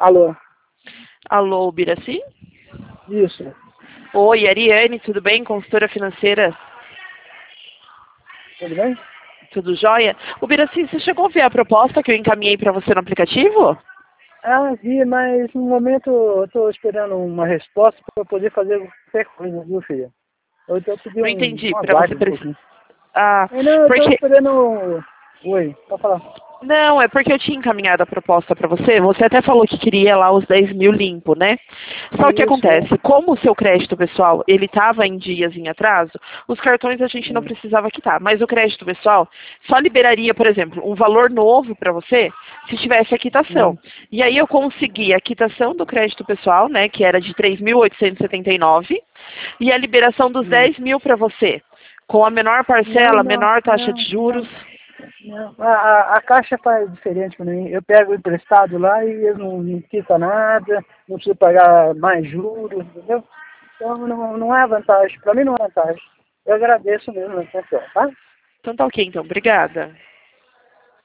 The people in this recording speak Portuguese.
Alô? Alô, Biraci? Isso. Oi, Ariane, tudo bem? Consultora financeira? Tudo bem? Tudo jóia? O Biraci, você chegou a ver a proposta que eu encaminhei para você no aplicativo? Ah, vi, mas no momento eu estou esperando uma resposta para poder fazer qualquer coisa, viu, filha? Eu estou pedindo Não entendi, um para você aguarde um precisar... pouquinho. Ah, Não, eu estou porque... esperando... Oi, pode falar. Não, é porque eu tinha encaminhado a proposta para você. Você até falou que queria lá os 10 mil limpo, né? Só que Isso, é. acontece, como o seu crédito pessoal, ele estava em dias em atraso, os cartões a gente não precisava quitar. Mas o crédito pessoal só liberaria, por exemplo, um valor novo para você se tivesse a quitação. E aí eu consegui a quitação do crédito pessoal, né, que era de 3.879, e a liberação dos 10 mil para você, com a menor parcela, menor taxa de juros. Não. A Caixa faz diferente para mim. Eu pego emprestado lá e eles não quitam nada, não preciso pagar mais juros, entendeu? Então não é vantagem. Para mim não é vantagem. Eu agradeço mesmo a atenção, tá? Então tá ok, então. Obrigada.